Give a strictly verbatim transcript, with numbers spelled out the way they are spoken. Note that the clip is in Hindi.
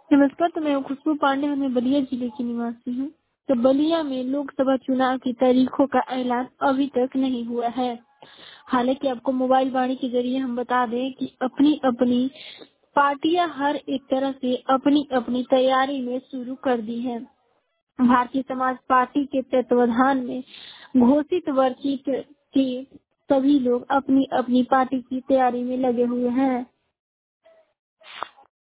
नमस्कार, तो मैं खुशबू पांडे और मैं बलिया जिले की निवासी हूँ। तो बलिया में लोकसभा चुनाव की तारीखों का ऐलान अभी तक नहीं हुआ है। हालांकि आपको मोबाइल वाणी के जरिए हम बता दें कि अपनी अपनी पार्टियां हर एक तरह से अपनी अपनी तैयारी में शुरू कर दी है। भारतीय समाज पार्टी के तत्वाधान में घोषित वर्षी के के सभी लोग अपनी अपनी पार्टी की तैयारी में लगे हुए हैं।